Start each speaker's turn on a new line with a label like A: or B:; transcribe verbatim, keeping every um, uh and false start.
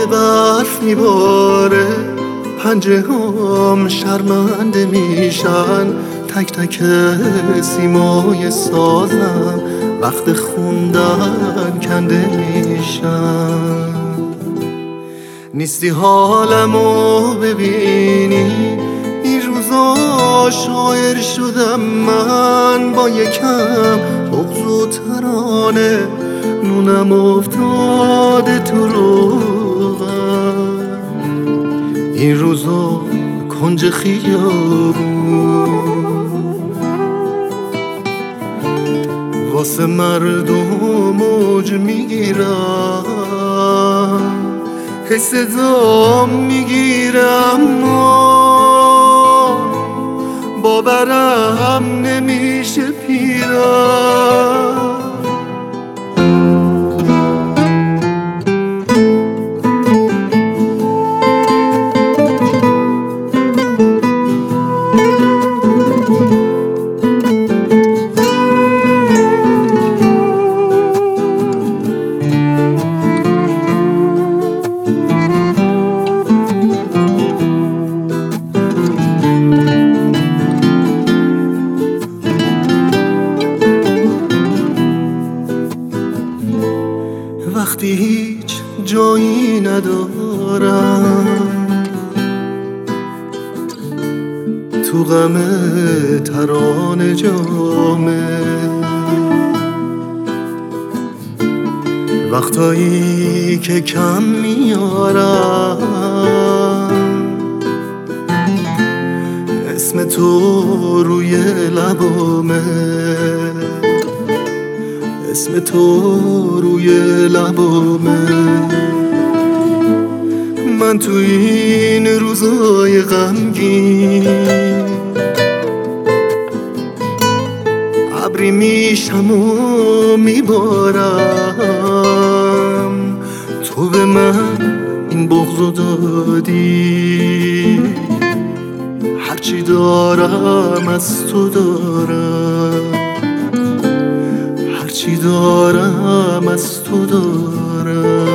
A: برف میباره، پنجه هم شرمنده میشن، تک تک سیمای سازم وقت خوندن کنده میشن. نیستی حالمو ببینی، این روزا شاعر شدم من، با یکم بغض و ترانه نونم افتاده تو روغن. این روزا کنج خیابون واسه مردم موج میگیرم، که صدا میگیرم اما باورم نمیشه پیرم. وقتی هیچ جایی ندارم تو غم ترانه جامه، وقتایی که کم میارم اسم تو روی لبامه، اسم تو روی لبامه. من تو این روزای غمگین ابری میشم و میبارم، تو به من این بغضو دادی، هرچی دارم از تو دارم، هرچی دارم از تو دارم.